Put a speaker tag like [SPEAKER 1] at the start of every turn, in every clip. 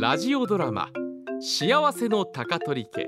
[SPEAKER 1] ラジオドラマ幸せの高取家。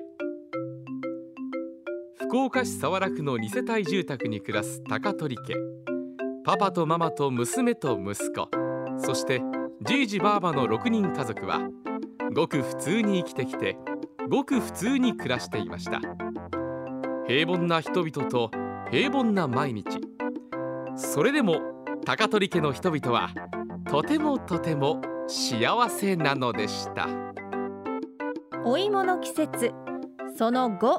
[SPEAKER 1] 福岡市早良区の2世帯住宅に暮らす高取家。パパとママと娘と息子、そしてじいじばあばの6人家族はごく普通に生きてきて、ごく普通に暮らしていました。平凡な人々と平凡な毎日。それでも高取家の人々はとてもとても幸せなのでした。
[SPEAKER 2] お芋の季節その後。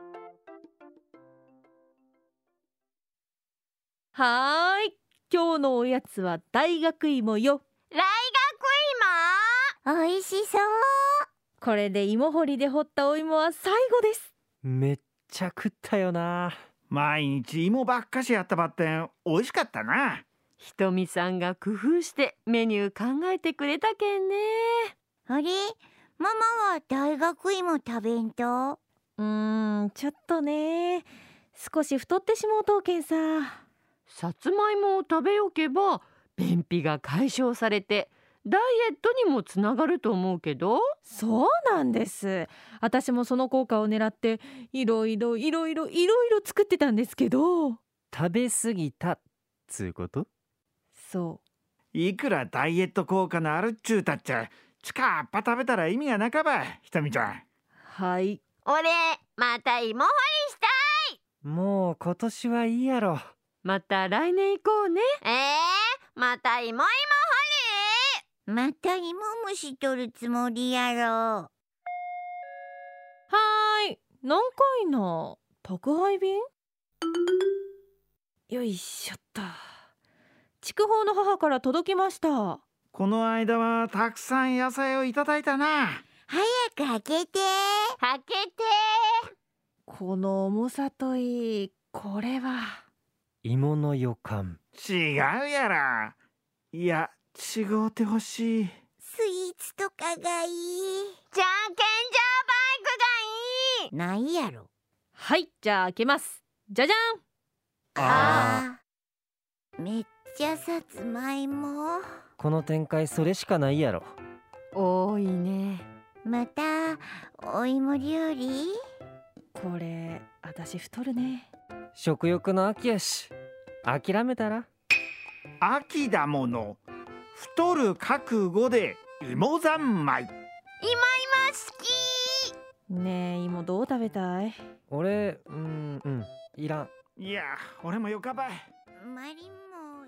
[SPEAKER 2] はーい、今日のおやつは大学芋よ。
[SPEAKER 3] 大学芋おいしそう。
[SPEAKER 2] これで芋掘りで掘ったお芋は最後です。
[SPEAKER 4] めっちゃ食ったよな。
[SPEAKER 5] 毎日芋ばっかしやったばってん、美味しかったな。
[SPEAKER 6] ひとみさんが工夫してメニュー考えてくれたけんね。
[SPEAKER 3] あれ、ママは大学芋食べんと？
[SPEAKER 2] ちょっとね、少し太ってしもうとうけんさ。
[SPEAKER 6] さつまいもを食べよけば便秘が解消されてダイエットにもつながると思うけど。
[SPEAKER 2] そうなんです。私もその効果を狙っていろいろ作ってたんですけど。
[SPEAKER 4] 食べ過ぎたつうこと？
[SPEAKER 2] そ
[SPEAKER 5] う。いくらダイエット効果のあるっちゅうたっちゃ、ちかっぱ食べたら意味がなかばい、ひとみちゃん。
[SPEAKER 2] はい。
[SPEAKER 3] 俺また芋掘りしたい。
[SPEAKER 4] もう今年はいいやろ。
[SPEAKER 6] また来年行こうね。
[SPEAKER 3] また芋掘り。また芋虫取るつもりやろ。
[SPEAKER 2] はーい、何回の宅配便？よいしょっと。筑豊の母から届きました。
[SPEAKER 5] この間はたくさん野菜をいただいたな。
[SPEAKER 3] 早く開けて。開けて。
[SPEAKER 2] この重さといい、これは
[SPEAKER 4] 芋の予感。
[SPEAKER 5] 違うやろ。いや、違うてほしい。
[SPEAKER 3] スイーツとかがいい。じゃんけんじゃバイクがいい。ないやろ。
[SPEAKER 2] はい、じゃあ開けます。じゃじ
[SPEAKER 3] ゃん。めっちゃさつまいも。
[SPEAKER 4] この展開それしかないやろ。
[SPEAKER 6] 多いね。
[SPEAKER 3] またお芋料理？
[SPEAKER 2] これ私太るね。
[SPEAKER 4] 食欲の秋やし諦めたら。
[SPEAKER 5] 秋だもの。太る覚悟で芋三昧。
[SPEAKER 3] 芋好き。
[SPEAKER 2] ねえ、芋どう食べたい？
[SPEAKER 4] 俺いらん。
[SPEAKER 5] いや、俺もよかばい。
[SPEAKER 3] マリンもうい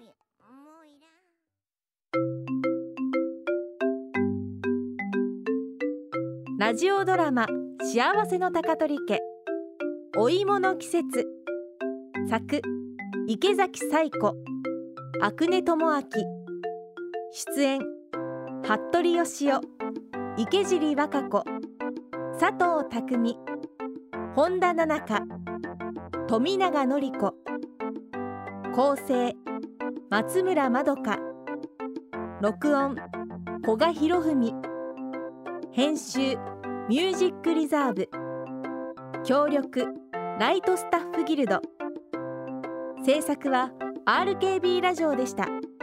[SPEAKER 2] らん。ラジオドラマ幸せの高取家、お芋の季節。作池崎彩子、阿久根智明。出演服部義雄、池尻和歌子、佐藤匠、本田奈々香、富永典子。構成松村まどか。録音古賀博文。編集ミュージックリザーブ。協力ライトスタッフギルド。制作は RKB ラジオでした。